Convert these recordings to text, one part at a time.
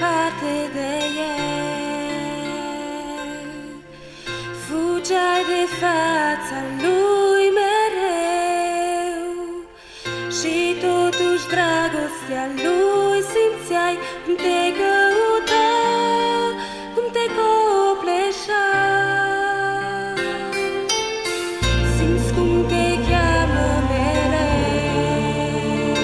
departe de el. Fugeai de fața lui mereu și totuși dragostea lui simțeai cum te căuta, cum te copleșa. Simți cum te cheamă mereu,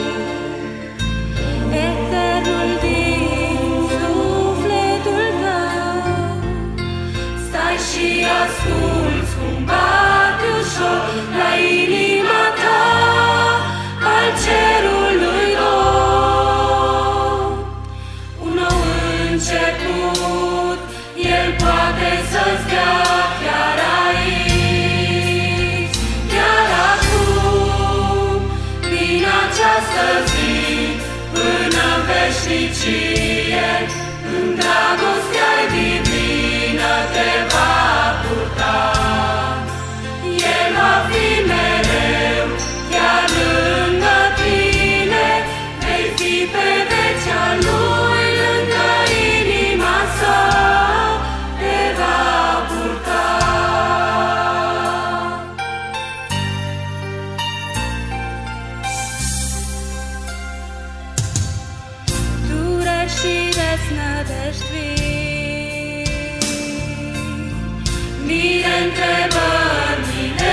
eternul din sufletul tău. Stai și asculți cum bate ușor la inima ta al cerului nou. Un nou început El poate să-ți dea chiar aici, chiar acum, din această zi până în veșnicie. În dragostea divină te va purta. El va fi mereu chiar lângă tine, vei fi pe veci a Lui, lângă inima sa te va purta. Dureri și desnădejdi, mii de întrebări, mii de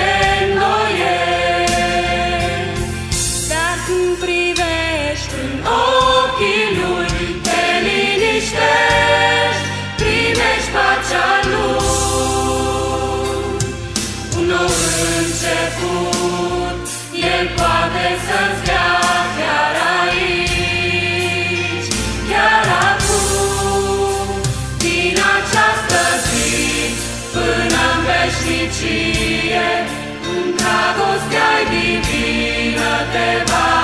îndoieli, dar când privești în ochii Lui, te liniștești, primești pacea Lui. Un nou început El poate să-ți dea chiar aici, chiar acum, din această zi până în veșnicie. În dragostea divină te va